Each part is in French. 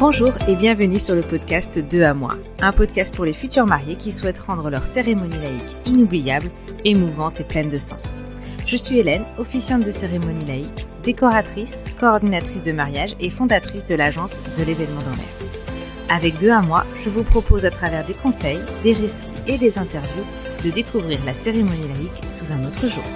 Bonjour et bienvenue sur le podcast 2 à moi, un podcast pour les futurs mariés qui souhaitent rendre leur cérémonie laïque inoubliable, émouvante et pleine de sens. Je suis Hélène, officiante de cérémonie laïque, décoratrice, coordinatrice de mariage et fondatrice de l'agence de l'événement dans l'air. Avec 2 à moi, je vous propose à travers des conseils, des récits et des interviews de découvrir la cérémonie laïque sous un autre jour.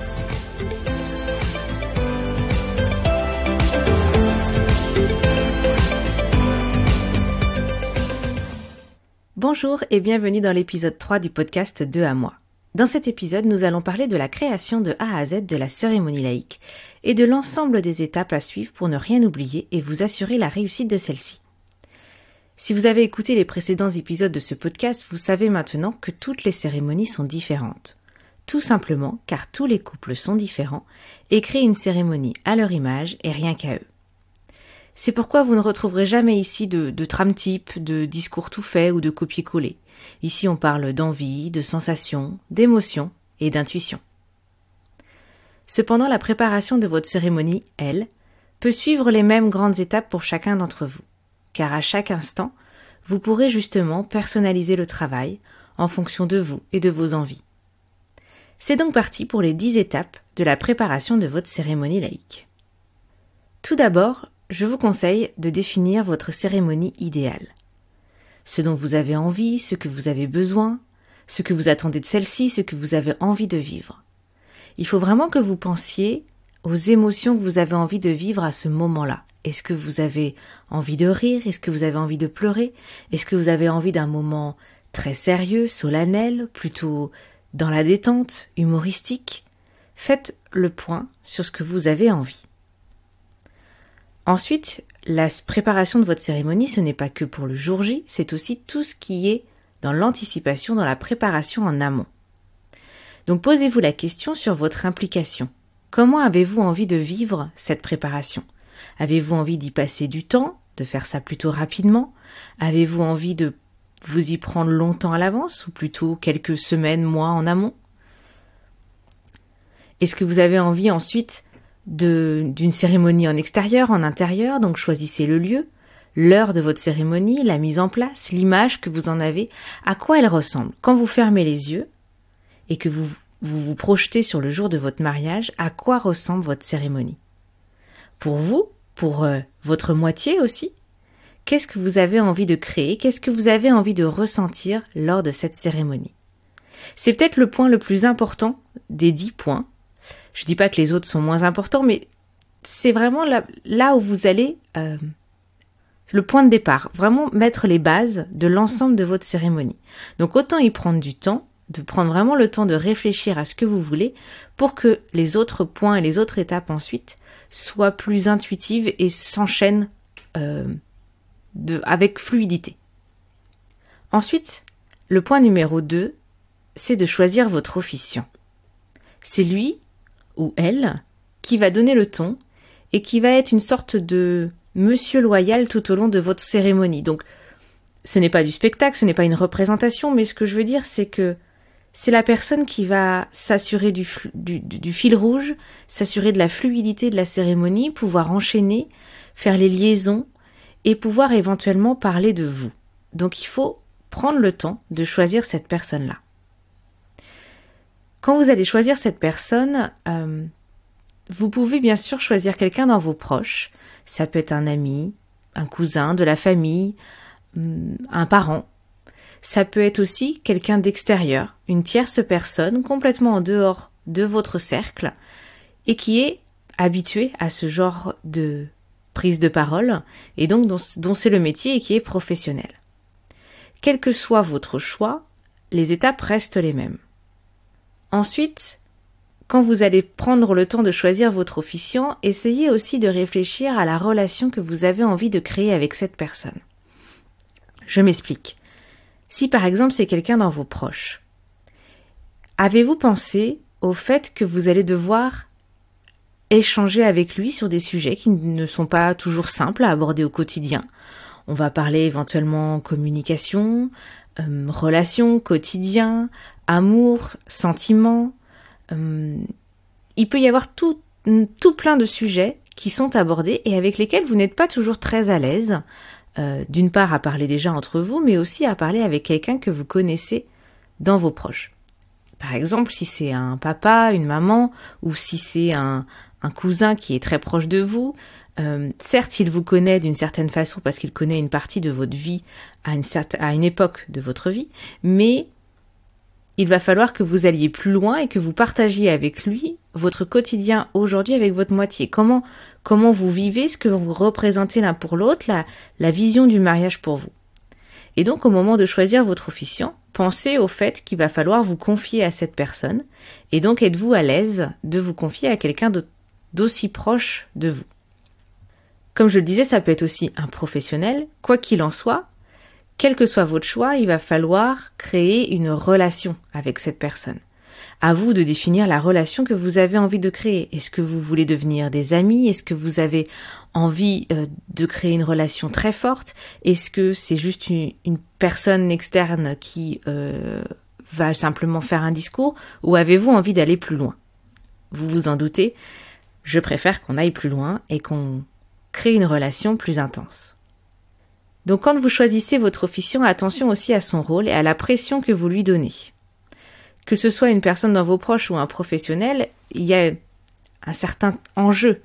Bonjour et bienvenue dans l'épisode 3 du podcast 2 à moi. Dans cet épisode, nous allons parler de la création de A à Z de la cérémonie laïque et de l'ensemble des étapes à suivre pour ne rien oublier et vous assurer la réussite de celle-ci. Si vous avez écouté les précédents épisodes de ce podcast, vous savez maintenant que toutes les cérémonies sont différentes. Tout simplement car tous les couples sont différents et créent une cérémonie à leur image et rien qu'à eux. C'est pourquoi vous ne retrouverez jamais ici de trame-type, de discours tout fait ou de copier-coller. Ici on parle d'envie, de sensations, d'émotions et d'intuition. Cependant, la préparation de votre cérémonie, elle, peut suivre les mêmes grandes étapes pour chacun d'entre vous. Car à chaque instant, vous pourrez justement personnaliser le travail en fonction de vous et de vos envies. C'est donc parti pour les 10 étapes de la préparation de votre cérémonie laïque. Tout d'abord, je vous conseille de définir votre cérémonie idéale. Ce dont vous avez envie, ce que vous avez besoin, ce que vous attendez de celle-ci, ce que vous avez envie de vivre. Il faut vraiment que vous pensiez aux émotions que vous avez envie de vivre à ce moment-là. Est-ce que vous avez envie de rire? Est-ce que vous avez envie de pleurer? Est-ce que vous avez envie d'un moment très sérieux, solennel, plutôt dans la détente, humoristique? Faites le point sur ce que vous avez envie. Ensuite, la préparation de votre cérémonie, ce n'est pas que pour le jour J, c'est aussi tout ce qui est dans l'anticipation, dans la préparation en amont. Donc posez-vous la question sur votre implication. Comment avez-vous envie de vivre cette préparation? Avez-vous envie d'y passer du temps, de faire ça plutôt rapidement? Avez-vous envie de vous y prendre longtemps à l'avance ou plutôt quelques semaines, mois en amont? Est-ce que vous avez envie ensuite d'une cérémonie en extérieur, en intérieur? Donc choisissez le lieu, l'heure de votre cérémonie, la mise en place, l'image que vous en avez, à quoi elle ressemble. Quand vous fermez les yeux et que vous projetez sur le jour de votre mariage, à quoi ressemble votre cérémonie? Pour vous, pour votre moitié aussi, qu'est-ce que vous avez envie de créer? Qu'est-ce que vous avez envie de ressentir lors de cette cérémonie? C'est peut-être le point le plus important des 10 points. Je dis pas que les autres sont moins importants, mais c'est vraiment là où vous allez, le point de départ, vraiment mettre les bases de l'ensemble de votre cérémonie. Donc autant y prendre du temps, de prendre vraiment le temps de réfléchir à ce que vous voulez pour que les autres points et les autres étapes ensuite soient plus intuitives et s'enchaînent avec fluidité. Ensuite, le point numéro 2, c'est de choisir votre officiant. C'est lui ou elle qui va donner le ton et qui va être une sorte de monsieur loyal tout au long de votre cérémonie. Donc, ce n'est pas du spectacle, ce n'est pas une représentation, mais ce que je veux dire, c'est que c'est la personne qui va s'assurer du fil rouge, s'assurer de la fluidité de la cérémonie, pouvoir enchaîner, faire les liaisons et pouvoir éventuellement parler de vous. Donc, il faut prendre le temps de choisir cette personne-là. Quand vous allez choisir cette personne, vous pouvez bien sûr choisir quelqu'un dans vos proches. Ça peut être un ami, un cousin, de la famille, un parent. Ça peut être aussi quelqu'un d'extérieur, une tierce personne complètement en dehors de votre cercle et qui est habitué à ce genre de prise de parole et donc dont c'est le métier et qui est professionnel. Quel que soit votre choix, les étapes restent les mêmes. Ensuite, quand vous allez prendre le temps de choisir votre officiant, essayez aussi de réfléchir à la relation que vous avez envie de créer avec cette personne. Je m'explique. Si par exemple c'est quelqu'un dans vos proches, avez-vous pensé au fait que vous allez devoir échanger avec lui sur des sujets qui ne sont pas toujours simples à aborder au quotidien? On va parler éventuellement communication, relations, quotidien, amour, sentiments. Il peut y avoir tout plein de sujets qui sont abordés et avec lesquels vous n'êtes pas toujours très à l'aise d'une part à parler déjà entre vous, mais aussi à parler avec quelqu'un que vous connaissez dans vos proches. Par exemple, si c'est un papa, une maman, ou si c'est un cousin qui est très proche de vous, certes, il vous connaît d'une certaine façon parce qu'il connaît une partie de votre vie à une époque de votre vie, mais il va falloir que vous alliez plus loin et que vous partagiez avec lui votre quotidien aujourd'hui avec votre moitié. Comment vous vivez, ce que vous représentez l'un pour l'autre, la vision du mariage pour vous. Et donc, au moment de choisir votre officiant, pensez au fait qu'il va falloir vous confier à cette personne. Et donc, êtes-vous à l'aise de vous confier à quelqu'un d'aussi proche de vous. Comme je le disais, ça peut être aussi un professionnel. Quoi qu'il en soit, quel que soit votre choix, il va falloir créer une relation avec cette personne. À vous de définir la relation que vous avez envie de créer. Est-ce que vous voulez devenir des amis? Est-ce que vous avez envie de créer une relation très forte? Est-ce que c'est juste une personne externe qui va simplement faire un discours? Ou avez-vous envie d'aller plus loin? Vous vous en doutez, je préfère qu'on aille plus loin et qu'on crée une relation plus intense. Donc quand vous choisissez votre officiant, attention aussi à son rôle et à la pression que vous lui donnez. Que ce soit une personne dans vos proches ou un professionnel, il y a un certain enjeu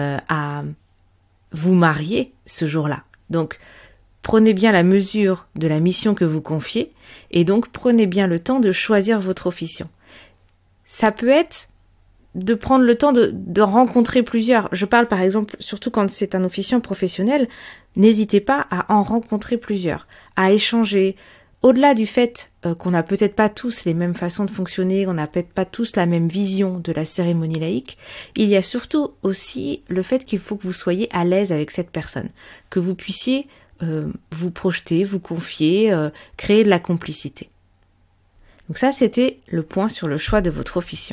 à vous marier ce jour-là. Donc prenez bien la mesure de la mission que vous confiez et donc prenez bien le temps de choisir votre officiant. Ça peut être de prendre le temps de rencontrer plusieurs. Je parle par exemple, surtout quand c'est un officiant professionnel, n'hésitez pas à en rencontrer plusieurs, à échanger. Au-delà du fait qu'on n'a peut-être pas tous les mêmes façons de fonctionner, qu'on n'a peut-être pas tous la même vision de la cérémonie laïque, il y a surtout aussi le fait qu'il faut que vous soyez à l'aise avec cette personne, que vous puissiez vous projeter, vous confier, créer de la complicité. Donc ça, c'était le point sur le choix de votre officiant.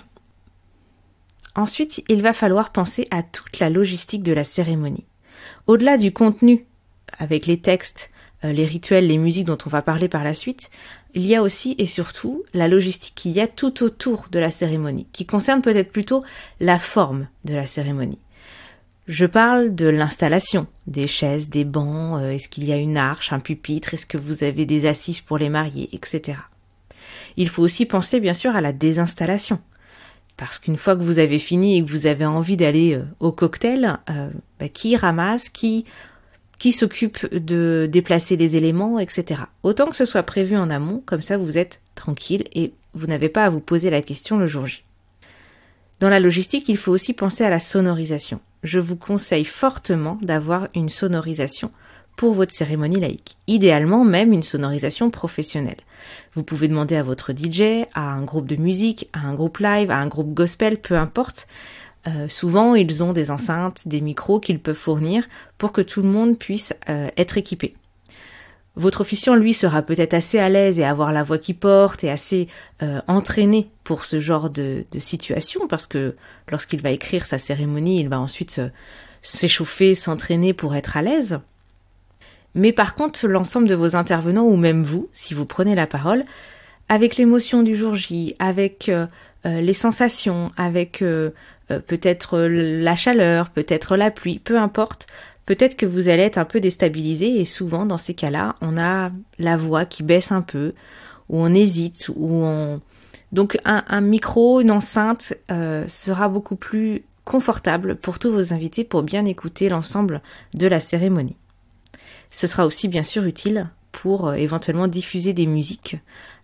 Ensuite, il va falloir penser à toute la logistique de la cérémonie. Au-delà du contenu, avec les textes, les rituels, les musiques dont on va parler par la suite, il y a aussi et surtout la logistique qu'il y a tout autour de la cérémonie, qui concerne peut-être plutôt la forme de la cérémonie. Je parle de l'installation, des chaises, des bancs, est-ce qu'il y a une arche, un pupitre, est-ce que vous avez des assises pour les mariés, etc. Il faut aussi penser bien sûr à la désinstallation. Parce qu'une fois que vous avez fini et que vous avez envie d'aller au cocktail, qui ramasse, qui s'occupe de déplacer les éléments, etc. Autant que ce soit prévu en amont, comme ça vous êtes tranquille et vous n'avez pas à vous poser la question le jour J. Dans la logistique, il faut aussi penser à la sonorisation. Je vous conseille fortement d'avoir une sonorisation pour votre cérémonie laïque. Idéalement même une sonorisation professionnelle. Vous pouvez demander à votre DJ, à un groupe de musique, à un groupe live, à un groupe gospel, peu importe. Souvent, ils ont des enceintes, des micros qu'ils peuvent fournir pour que tout le monde puisse être équipé. Votre officiant, lui, sera peut-être assez à l'aise et avoir la voix qui porte et assez entraîné pour ce genre de situation parce que lorsqu'il va écrire sa cérémonie, il va ensuite s'échauffer, s'entraîner pour être à l'aise. Mais par contre, l'ensemble de vos intervenants, ou même vous, si vous prenez la parole, avec l'émotion du jour J, avec les sensations, avec peut-être la chaleur, peut-être la pluie, peu importe, peut-être que vous allez être un peu déstabilisé et souvent, dans ces cas-là, on a la voix qui baisse un peu, ou on hésite, Donc un micro, une enceinte sera beaucoup plus confortable pour tous vos invités pour bien écouter l'ensemble de la cérémonie. Ce sera aussi bien sûr utile pour éventuellement diffuser des musiques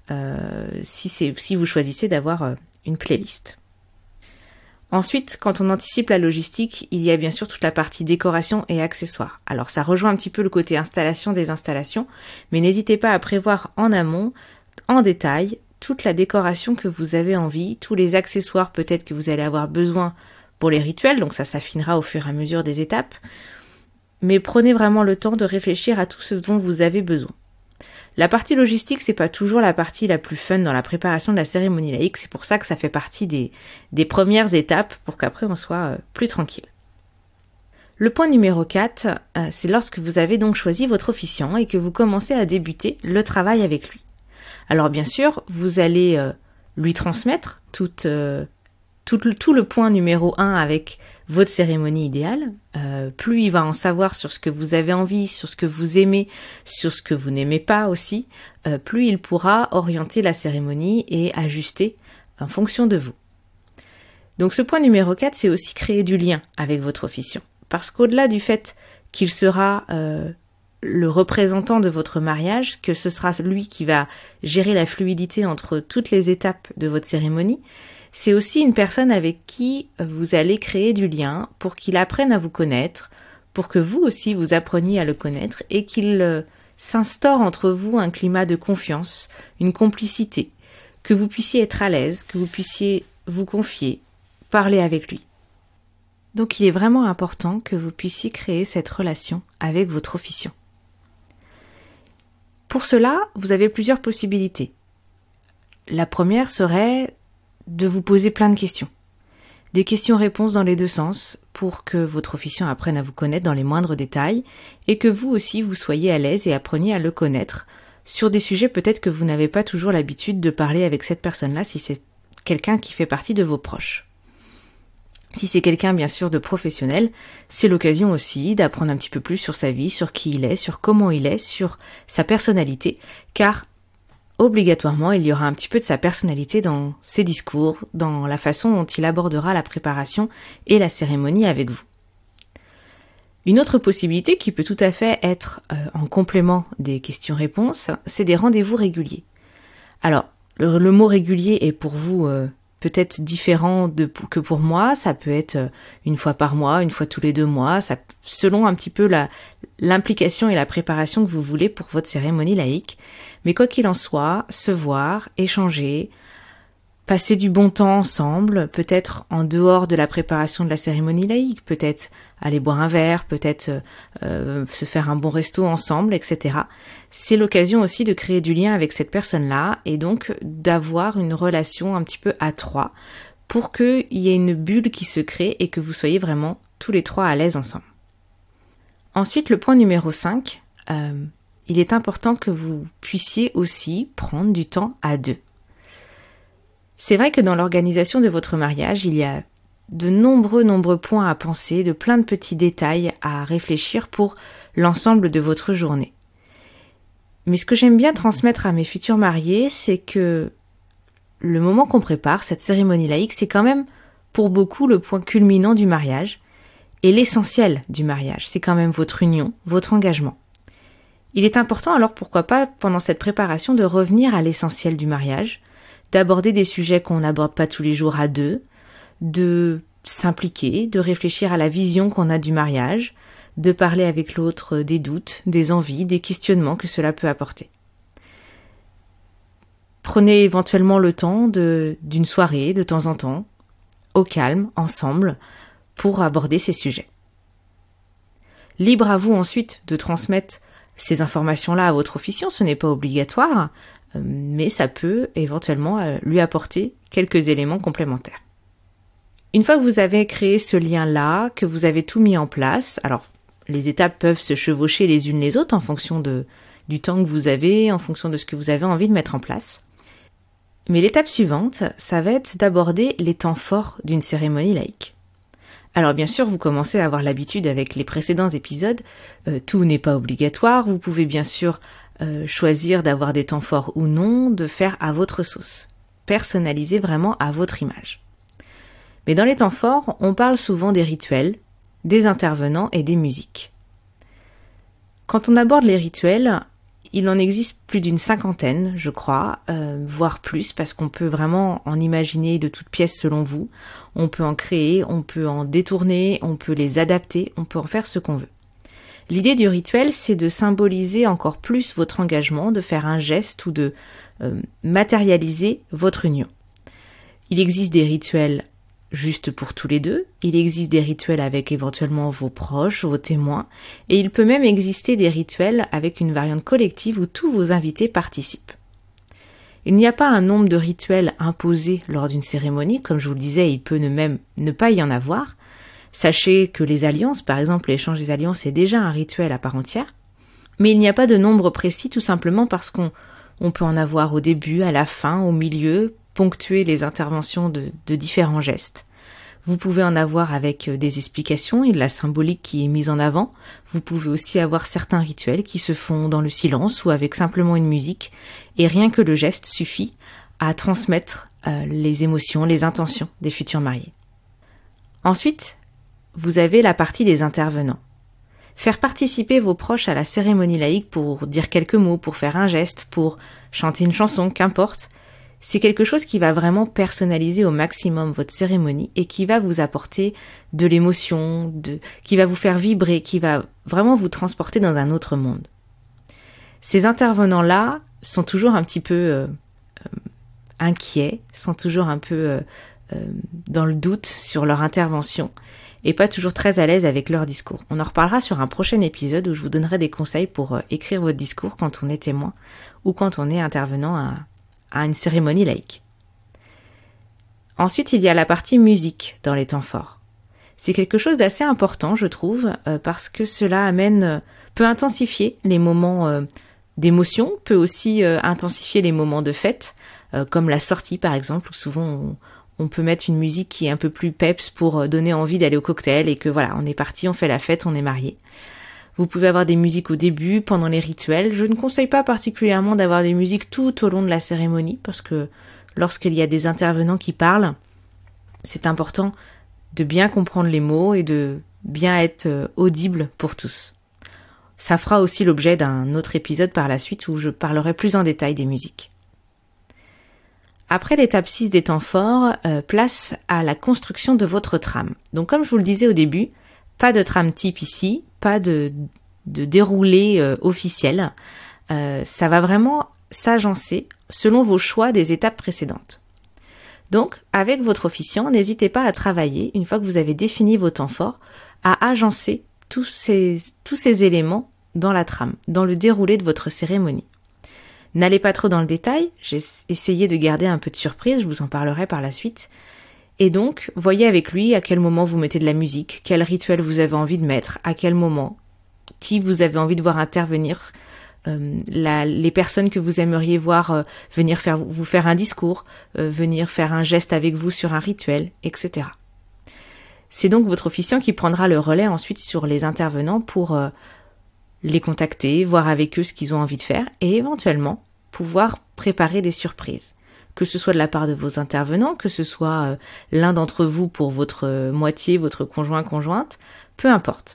si vous choisissez d'avoir une playlist. Ensuite, quand on anticipe la logistique, il y a bien sûr toute la partie décoration et accessoires. Alors ça rejoint un petit peu le côté installation des installations, mais n'hésitez pas à prévoir en amont, en détail, toute la décoration que vous avez envie, tous les accessoires peut-être que vous allez avoir besoin pour les rituels, donc ça s'affinera au fur et à mesure des étapes. Mais prenez vraiment le temps de réfléchir à tout ce dont vous avez besoin. La partie logistique, c'est pas toujours la partie la plus fun dans la préparation de la cérémonie laïque, c'est pour ça que ça fait partie des premières étapes pour qu'après on soit plus tranquille. Le point numéro 4, c'est lorsque vous avez donc choisi votre officiant et que vous commencez à débuter le travail avec lui. Alors bien sûr, vous allez lui transmettre toute tout le point numéro 1 avec votre cérémonie idéale, plus il va en savoir sur ce que vous avez envie, sur ce que vous aimez, sur ce que vous n'aimez pas aussi, plus il pourra orienter la cérémonie et ajuster en fonction de vous. Donc ce point numéro 4, c'est aussi créer du lien avec votre officiant. Parce qu'au-delà du fait qu'il sera le représentant de votre mariage, que ce sera lui qui va gérer la fluidité entre toutes les étapes de votre cérémonie, c'est aussi une personne avec qui vous allez créer du lien pour qu'il apprenne à vous connaître, pour que vous aussi vous appreniez à le connaître et qu'il s'instaure entre vous un climat de confiance, une complicité, que vous puissiez être à l'aise, que vous puissiez vous confier, parler avec lui. Donc il est vraiment important que vous puissiez créer cette relation avec votre officiant. Pour cela, vous avez plusieurs possibilités. La première serait de vous poser plein de questions. Des questions-réponses dans les deux sens pour que votre officiant apprenne à vous connaître dans les moindres détails et que vous aussi vous soyez à l'aise et appreniez à le connaître sur des sujets peut-être que vous n'avez pas toujours l'habitude de parler avec cette personne-là si c'est quelqu'un qui fait partie de vos proches. Si c'est quelqu'un bien sûr de professionnel, c'est l'occasion aussi d'apprendre un petit peu plus sur sa vie, sur qui il est, sur comment il est, sur sa personnalité, car obligatoirement, il y aura un petit peu de sa personnalité dans ses discours, dans la façon dont il abordera la préparation et la cérémonie avec vous. Une autre possibilité qui peut tout à fait être en complément des questions-réponses, c'est des rendez-vous réguliers. Alors, le mot régulier est pour vous peut-être différent que pour moi, ça peut être une fois par mois, une fois tous les 2 mois, selon un petit peu l'implication et la préparation que vous voulez pour votre cérémonie laïque. Mais quoi qu'il en soit, se voir, échanger, passer du bon temps ensemble, peut-être en dehors de la préparation de la cérémonie laïque, peut-être aller boire un verre, peut-être se faire un bon resto ensemble, etc. C'est l'occasion aussi de créer du lien avec cette personne-là et donc d'avoir une relation un petit peu à 3 pour qu'il y ait une bulle qui se crée et que vous soyez vraiment tous les 3 à l'aise ensemble. Ensuite, le point numéro 5, il est important que vous puissiez aussi prendre du temps à 2. C'est vrai que dans l'organisation de votre mariage, il y a de nombreux points à penser, de plein de petits détails à réfléchir pour l'ensemble de votre journée. Mais ce que j'aime bien transmettre à mes futurs mariés, c'est que le moment qu'on prépare, cette cérémonie laïque, c'est quand même pour beaucoup le point culminant du mariage et l'essentiel du mariage. C'est quand même votre union, votre engagement. Il est important alors pourquoi pas pendant cette préparation de revenir à l'essentiel du mariage, d'aborder des sujets qu'on n'aborde pas tous les jours à 2, de s'impliquer, de réfléchir à la vision qu'on a du mariage, de parler avec l'autre des doutes, des envies, des questionnements que cela peut apporter. Prenez éventuellement le temps d'une soirée de temps en temps, au calme, ensemble, pour aborder ces sujets. Libre à vous ensuite de transmettre ces informations-là à votre officiant, ce n'est pas obligatoire, mais ça peut éventuellement lui apporter quelques éléments complémentaires. Une fois que vous avez créé ce lien-là, que vous avez tout mis en place, alors les étapes peuvent se chevaucher les unes les autres en fonction du temps que vous avez, en fonction de ce que vous avez envie de mettre en place. Mais l'étape suivante, ça va être d'aborder les temps forts d'une cérémonie laïque. Alors bien sûr, vous commencez à avoir l'habitude avec les précédents épisodes, tout n'est pas obligatoire, vous pouvez bien sûr choisir d'avoir des temps forts ou non, de faire à votre sauce, personnaliser vraiment à votre image. Mais dans les temps forts, on parle souvent des rituels, des intervenants et des musiques. Quand on aborde les rituels, il en existe plus d'une 50aine, je crois, voire plus, parce qu'on peut vraiment en imaginer de toutes pièces selon vous. On peut en créer, on peut en détourner, on peut les adapter, on peut en faire ce qu'on veut. L'idée du rituel, c'est de symboliser encore plus votre engagement, de faire un geste ou de matérialiser votre union. Il existe des rituels juste pour tous les deux, il existe des rituels avec éventuellement vos proches, vos témoins, et il peut même exister des rituels avec une variante collective où tous vos invités participent. Il n'y a pas un nombre de rituels imposés lors d'une cérémonie, comme je vous le disais, il peut même ne pas y en avoir. Sachez que les alliances, par exemple l'échange des alliances, est déjà un rituel à part entière, mais il n'y a pas de nombre précis tout simplement parce qu'on peut en avoir au début, à la fin, au milieu, ponctuer les interventions de différents gestes. Vous pouvez en avoir avec des explications et de la symbolique qui est mise en avant. Vous pouvez aussi avoir certains rituels qui se font dans le silence ou avec simplement une musique. Et rien que le geste suffit à transmettre les émotions, les intentions des futurs mariés. Ensuite, vous avez la partie des intervenants. Faire participer vos proches à la cérémonie laïque pour dire quelques mots, pour faire un geste, pour chanter une chanson, qu'importe, c'est quelque chose qui va vraiment personnaliser au maximum votre cérémonie et qui va vous apporter de l'émotion, qui va vous faire vibrer, qui va vraiment vous transporter dans un autre monde. Ces intervenants-là sont toujours un petit peu inquiets, sont toujours un peu dans le doute sur leur intervention et pas toujours très à l'aise avec leur discours. On en reparlera sur un prochain épisode où je vous donnerai des conseils pour écrire votre discours quand on est témoin ou quand on est intervenant à une cérémonie laïque. Ensuite, il y a la partie musique dans les temps forts. C'est quelque chose d'assez important, je trouve, parce que cela peut intensifier les moments d'émotion, peut aussi intensifier les moments de fête, comme la sortie par exemple, où souvent on peut mettre une musique qui est un peu plus peps pour donner envie d'aller au cocktail et que voilà, on est parti, on fait la fête, on est marié. Vous pouvez avoir des musiques au début, pendant les rituels. Je ne conseille pas particulièrement d'avoir des musiques tout au long de la cérémonie parce que lorsqu'il y a des intervenants qui parlent, c'est important de bien comprendre les mots et de bien être audible pour tous. Ça fera aussi l'objet d'un autre épisode par la suite où je parlerai plus en détail des musiques. Après l'étape 6 des temps forts, place à la construction de votre trame. Donc comme je vous le disais au début, pas de trame type ici, pas de déroulé officiel. Ça va vraiment s'agencer selon vos choix des étapes précédentes. Donc, avec votre officiant, n'hésitez pas à travailler, une fois que vous avez défini vos temps forts, à agencer tous ces éléments dans la trame, dans le déroulé de votre cérémonie. N'allez pas trop dans le détail, j'ai essayé de garder un peu de surprise, je vous en parlerai par la suite. Et donc, voyez avec lui à quel moment vous mettez de la musique, quel rituel vous avez envie de mettre, à quel moment, qui vous avez envie de voir intervenir, les personnes que vous aimeriez voir venir vous faire un discours, venir faire un geste avec vous sur un rituel, etc. C'est donc votre officiant qui prendra le relais ensuite sur les intervenants pour les contacter, voir avec eux ce qu'ils ont envie de faire et éventuellement pouvoir préparer des surprises. Que ce soit de la part de vos intervenants, que ce soit l'un d'entre vous pour votre moitié, votre conjoint-conjointe, peu importe.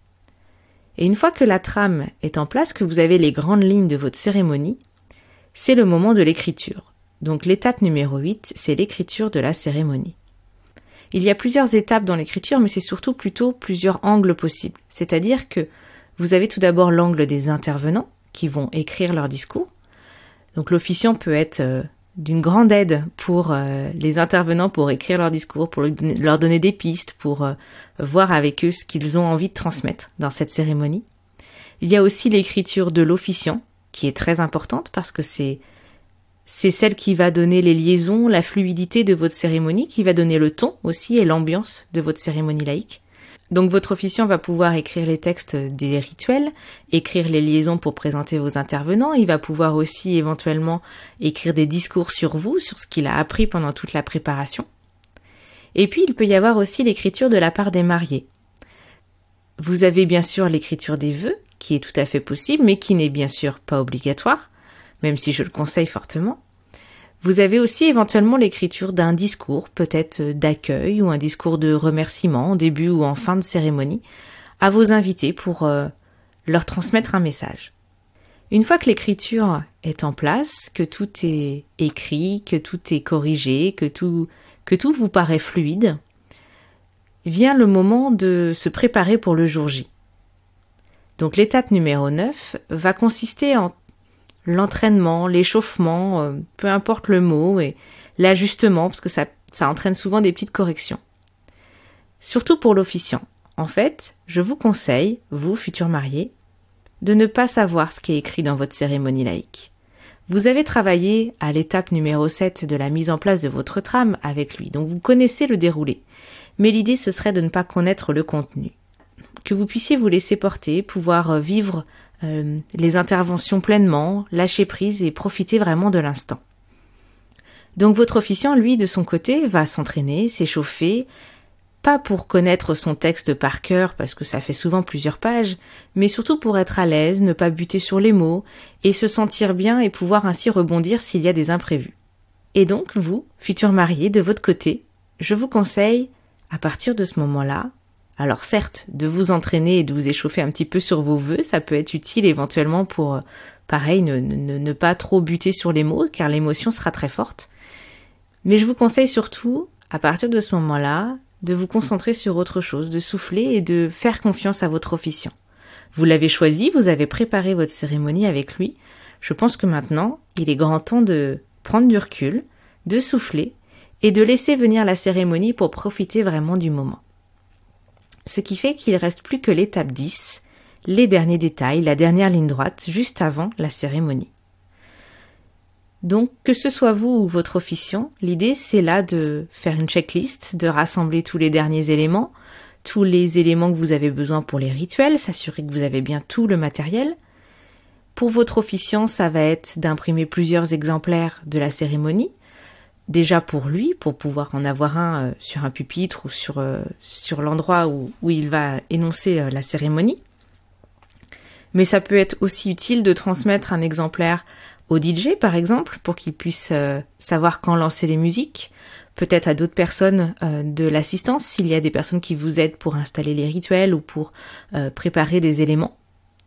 Et une fois que la trame est en place, que vous avez les grandes lignes de votre cérémonie, c'est le moment de l'écriture. Donc l'étape numéro 8, c'est l'écriture de la cérémonie. Il y a plusieurs étapes dans l'écriture, mais c'est surtout plutôt plusieurs angles possibles. C'est-à-dire que vous avez tout d'abord l'angle des intervenants qui vont écrire leur discours. Donc l'officiant peut être d'une grande aide pour les intervenants pour écrire leur discours, pour leur donner des pistes, pour voir avec eux ce qu'ils ont envie de transmettre dans cette cérémonie. Il y a aussi l'écriture de l'officiant qui est très importante parce que c'est celle qui va donner les liaisons, la fluidité de votre cérémonie, qui va donner le ton aussi et l'ambiance de votre cérémonie laïque. Donc votre officiant va pouvoir écrire les textes des rituels, écrire les liaisons pour présenter vos intervenants, il va pouvoir aussi éventuellement écrire des discours sur vous, sur ce qu'il a appris pendant toute la préparation. Et puis il peut y avoir aussi l'écriture de la part des mariés. Vous avez bien sûr l'écriture des vœux, qui est tout à fait possible, mais qui n'est bien sûr pas obligatoire, même si je le conseille fortement. Vous avez aussi éventuellement l'écriture d'un discours, peut-être d'accueil ou un discours de remerciement en début ou en fin de cérémonie, à vos invités pour leur transmettre un message. Une fois que l'écriture est en place, que tout est écrit, que tout est corrigé, que tout vous paraît fluide, vient le moment de se préparer pour le jour J. Donc l'étape numéro 9 va consister en l'entraînement, l'échauffement, peu importe le mot, et l'ajustement, parce que ça entraîne souvent des petites corrections. Surtout pour l'officiant. En fait, je vous conseille, vous, futurs mariés, de ne pas savoir ce qui est écrit dans votre cérémonie laïque. Vous avez travaillé à l'étape numéro 7 de la mise en place de votre trame avec lui, donc vous connaissez le déroulé. Mais l'idée, ce serait de ne pas connaître le contenu. Que vous puissiez vous laisser porter, pouvoir vivre les interventions pleinement, lâcher prise et profiter vraiment de l'instant. Donc votre officiant, lui, de son côté, va s'entraîner, s'échauffer, pas pour connaître son texte par cœur, parce que ça fait souvent plusieurs pages, mais surtout pour être à l'aise, ne pas buter sur les mots, et se sentir bien et pouvoir ainsi rebondir s'il y a des imprévus. Et donc, vous, futurs mariés, de votre côté, je vous conseille, à partir de ce moment-là, alors certes, de vous entraîner et de vous échauffer un petit peu sur vos vœux, ça peut être utile éventuellement pour, pareil, ne pas trop buter sur les mots, car l'émotion sera très forte. Mais je vous conseille surtout, à partir de ce moment-là, de vous concentrer sur autre chose, de souffler et de faire confiance à votre officiant. Vous l'avez choisi, vous avez préparé votre cérémonie avec lui. Je pense que maintenant, il est grand temps de prendre du recul, de souffler et de laisser venir la cérémonie pour profiter vraiment du moment. Ce qui fait qu'il ne reste plus que l'étape 10, les derniers détails, la dernière ligne droite, juste avant la cérémonie. Donc, que ce soit vous ou votre officiant, l'idée c'est là de faire une checklist, de rassembler tous les derniers éléments, tous les éléments que vous avez besoin pour les rituels, s'assurer que vous avez bien tout le matériel. Pour votre officiant, ça va être d'imprimer plusieurs exemplaires de la cérémonie, déjà pour lui, pour pouvoir en avoir un sur un pupitre ou sur l'endroit où il va énoncer la cérémonie. Mais ça peut être aussi utile de transmettre un exemplaire au DJ, par exemple, pour qu'il puisse savoir quand lancer les musiques, peut-être à d'autres personnes de l'assistance, s'il y a des personnes qui vous aident pour installer les rituels ou pour préparer des éléments.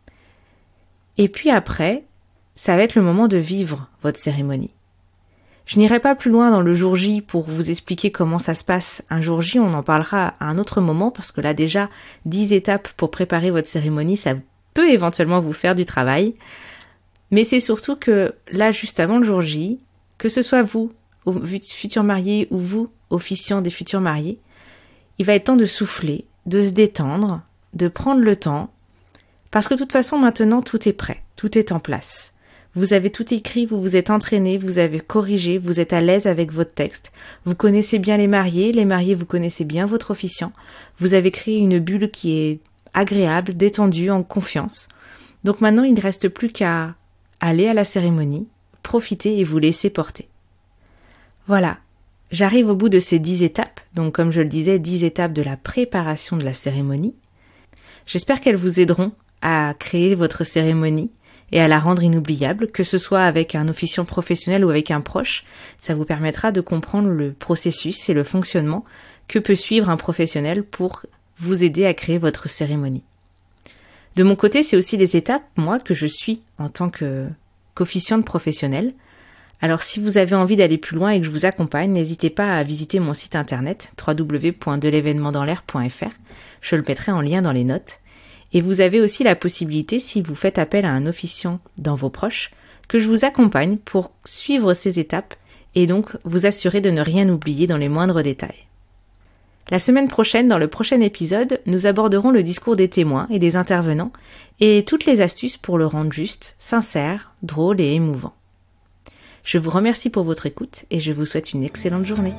Et puis après, ça va être le moment de vivre votre cérémonie. Je n'irai pas plus loin dans le jour J pour vous expliquer comment ça se passe. Un jour J, on en parlera à un autre moment, parce que là déjà, 10 étapes pour préparer votre cérémonie, ça peut éventuellement vous faire du travail. Mais c'est surtout que là, juste avant le jour J, que ce soit vous, futurs mariés, ou vous, officiants des futurs mariés, il va être temps de souffler, de se détendre, de prendre le temps, parce que de toute façon, maintenant, tout est prêt, tout est en place. Vous avez tout écrit, vous vous êtes entraîné, vous avez corrigé, vous êtes à l'aise avec votre texte, vous connaissez bien les mariés, vous connaissez bien votre officiant, vous avez créé une bulle qui est agréable, détendue, en confiance. Donc maintenant, il ne reste plus qu'à aller à la cérémonie, profiter et vous laisser porter. Voilà, j'arrive au bout de ces 10 étapes, donc comme je le disais, 10 étapes de la préparation de la cérémonie. J'espère qu'elles vous aideront à créer votre cérémonie et à la rendre inoubliable, que ce soit avec un officiant professionnel ou avec un proche. Ça vous permettra de comprendre le processus et le fonctionnement que peut suivre un professionnel pour vous aider à créer votre cérémonie. De mon côté, c'est aussi les étapes, moi, que je suis en tant qu'officiante professionnelle. Alors, si vous avez envie d'aller plus loin et que je vous accompagne, n'hésitez pas à visiter mon site internet www.delevenementdanslair.fr. Je le mettrai en lien dans les notes. Et vous avez aussi la possibilité, si vous faites appel à un officiant dans vos proches, que je vous accompagne pour suivre ces étapes et donc vous assurer de ne rien oublier dans les moindres détails. La semaine prochaine, dans le prochain épisode, nous aborderons le discours des témoins et des intervenants et toutes les astuces pour le rendre juste, sincère, drôle et émouvant. Je vous remercie pour votre écoute et je vous souhaite une excellente journée.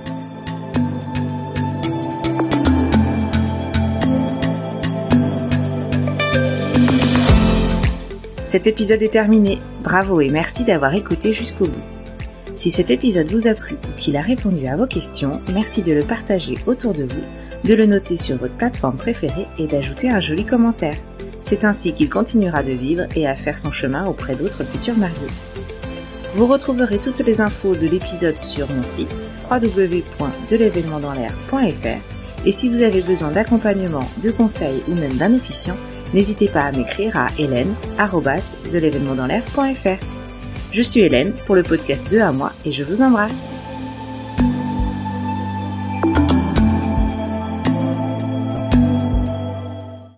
Cet épisode est terminé. Bravo et merci d'avoir écouté jusqu'au bout. Si cet épisode vous a plu ou qu'il a répondu à vos questions, merci de le partager autour de vous, de le noter sur votre plateforme préférée et d'ajouter un joli commentaire. C'est ainsi qu'il continuera de vivre et à faire son chemin auprès d'autres futurs mariés. Vous retrouverez toutes les infos de l'épisode sur mon site www.delevenementdanslair.fr et si vous avez besoin d'accompagnement, de conseils ou même d'un officiant, n'hésitez pas à m'écrire à hélène@delevenementdanslair.fr. Je suis Hélène pour le podcast 2 à moi et je vous embrasse.